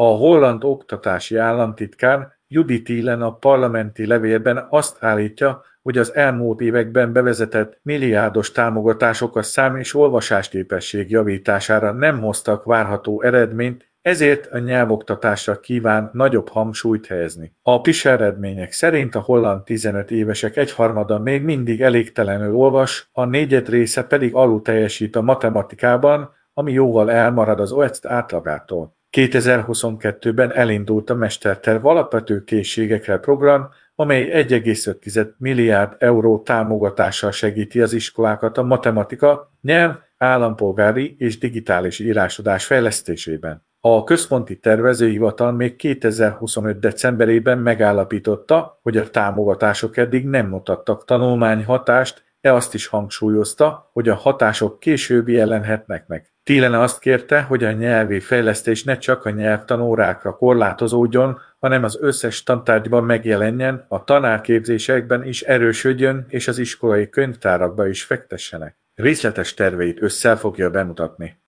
A holland oktatási államtitkár Judith Thielen a parlamenti levélben azt állítja, hogy az elmúlt években bevezetett milliárdos támogatások a szám- és olvasásképesség javítására nem hoztak várható eredményt, ezért a nyelvoktatásra kíván nagyobb hangsúlyt helyezni. A PISA eredmények szerint a holland 15 évesek egyharmada még mindig elégtelenül olvas, a negyed része pedig alul teljesít a matematikában, ami jóval elmarad az OECD átlagától. 2022-ben elindult a Mesterterv alapvető készségekre program, amely 1,5 milliárd euró támogatással segíti az iskolákat a matematika, nyelv, állampolgári és digitális írásodás fejlesztésében. A Központi Tervezőhivatal még 2025. decemberében megállapította, hogy a támogatások eddig nem mutattak tanulmányhatást, de azt is hangsúlyozta, hogy a hatások később jelenhetnek meg. Thielen azt kérte, hogy a nyelvi fejlesztés ne csak a nyelvtanórákra korlátozódjon, hanem az összes tantárgyban megjelenjen, a tanárképzésekben is erősödjön, és az iskolai könyvtárakba is fektessenek. Részletes terveit ősszel fogja bemutatni.